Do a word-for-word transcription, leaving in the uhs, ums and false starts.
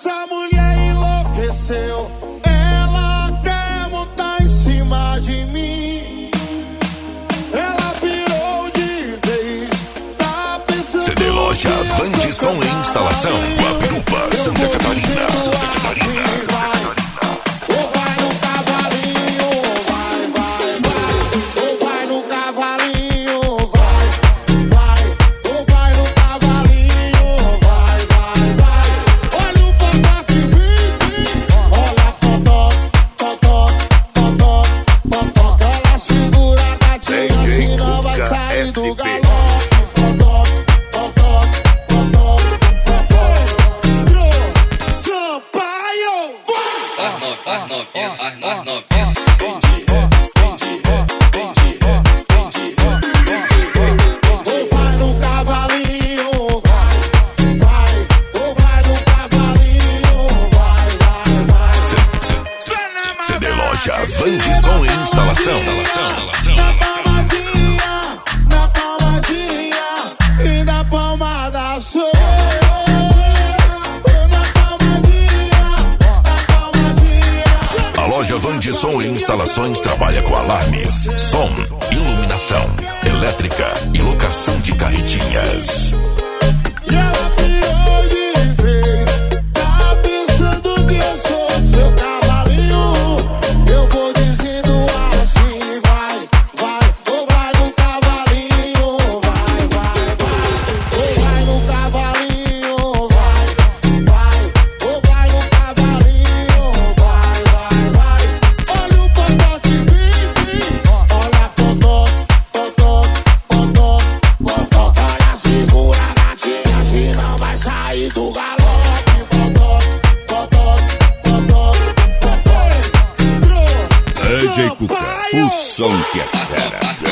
Essa mulher enlouqueceu, ela quer montar em cima de mim. Ela pirou de vez, tá pensando. C D Loja Vande Som e Instalação, Guapirupa, Santa Catarina. Santa Catarina. Do galope, Sampaio, vai! As novinhas, as novinhas, Ou vai no cavalinho, vai, vai. Ou vai no cavalinho, vai, vai, vai. C D Loja Vande Som e Instalação. A loja Vande Som e Instalações trabalha com alarmes, som, iluminação, elétrica e locação de carretinhas. E ela pirou de vez, tá pensando que eu sou seu cavalinho. Eu vou dizendo assim, vai, vai. Ou vai no cavalinho, vai, vai, vai. Ou vai no cavalinho, vai, vai. Ou vai no cavalinho, vai, vai, vai. Olha o potó que vem, olha potó, potó, potó, potó. Olha, segura a gatinha, senão vai sair do galope. Potó, potó, potó, potó. D J Cuca, o som que é fera.